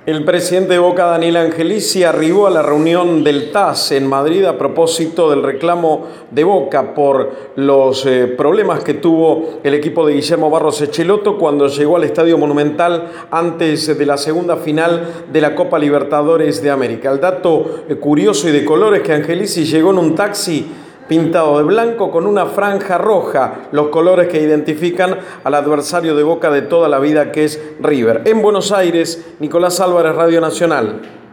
El presidente de Boca, Daniel Angelici, arribó a la reunión del TAS en Madrid a propósito del reclamo de Boca por los problemas que tuvo el equipo de Guillermo Barros Schelotto cuando llegó al Estadio Monumental antes de la segunda final de la Copa Libertadores de América. El dato curioso y de color es que Angelici llegó en un taxi pintado de blanco con una franja roja, los colores que identifican al adversario de Boca de toda la vida, que es River. En Buenos Aires, Nicolás Álvarez, Radio Nacional.